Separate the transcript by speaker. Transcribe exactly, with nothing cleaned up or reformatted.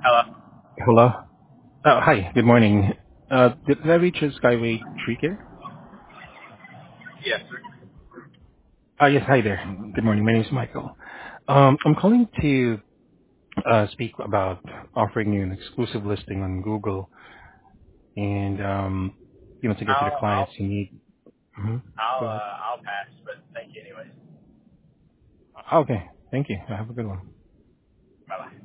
Speaker 1: Hello.
Speaker 2: Hello. Oh, hi. Good morning. Uh, did I reach a Skyway Tree Care?
Speaker 1: Yes, sir.
Speaker 2: Ah, yes. Hi there. Good morning. My name is Michael. Um, I'm calling to uh, speak about offering you an exclusive listing on Google, and um, you know, to get to the
Speaker 1: I'll
Speaker 2: clients
Speaker 1: I'll
Speaker 2: you need. hmm
Speaker 1: I'll
Speaker 2: Go ahead.
Speaker 1: uh, I'll pass, but thank you anyways.
Speaker 2: Okay. Thank you. Have a good one.
Speaker 1: Bye bye.